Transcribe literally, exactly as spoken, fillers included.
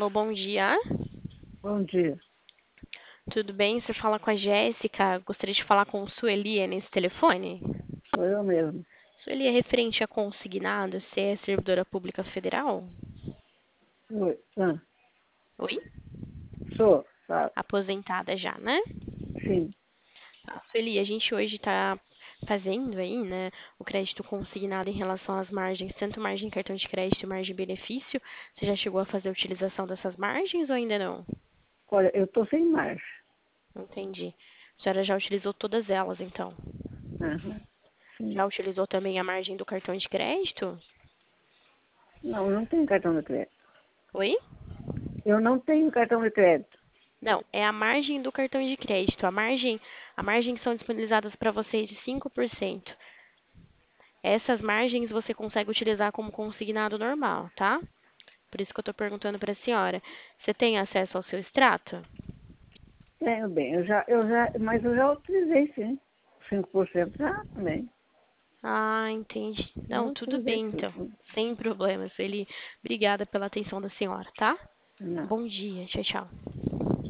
Alô, bom dia. Bom dia. Tudo bem? Você fala com a Jéssica. Gostaria de falar com Sueli é nesse telefone? Sou eu mesmo. Sueli é referente a consignado. Você é servidora pública federal? Oi. Ah, Oi? sou, sabe? Aposentada já, né? Sim. Tá. Sueli, a gente hoje está fazendo aí, né, o crédito consignado em relação às margens, tanto margem cartão de crédito e margem benefício. Você já chegou a fazer a utilização dessas margens ou ainda não? Olha, eu tô sem marcha. Entendi. A senhora já utilizou todas elas, então? Aham. Sim. Já utilizou também a margem do cartão de crédito? Não, eu não tenho cartão de crédito. Oi? Eu não tenho cartão de crédito. Não, é a margem do cartão de crédito. A margem, a margem que são disponibilizadas para vocês de cinco por cento. Essas margens você consegue utilizar como consignado normal, tá? Por isso que eu estou perguntando para a senhora. Você tem acesso ao seu extrato? Tenho bem, eu já, eu já, mas eu já utilizei sim. Cinco por cento já também. Ah, entendi. Já Não, tudo utilizei bem tudo. então. Sim. Sem problema, Sueli. Obrigada pela atenção da senhora, tá? Não. Bom dia. Tchau, tchau.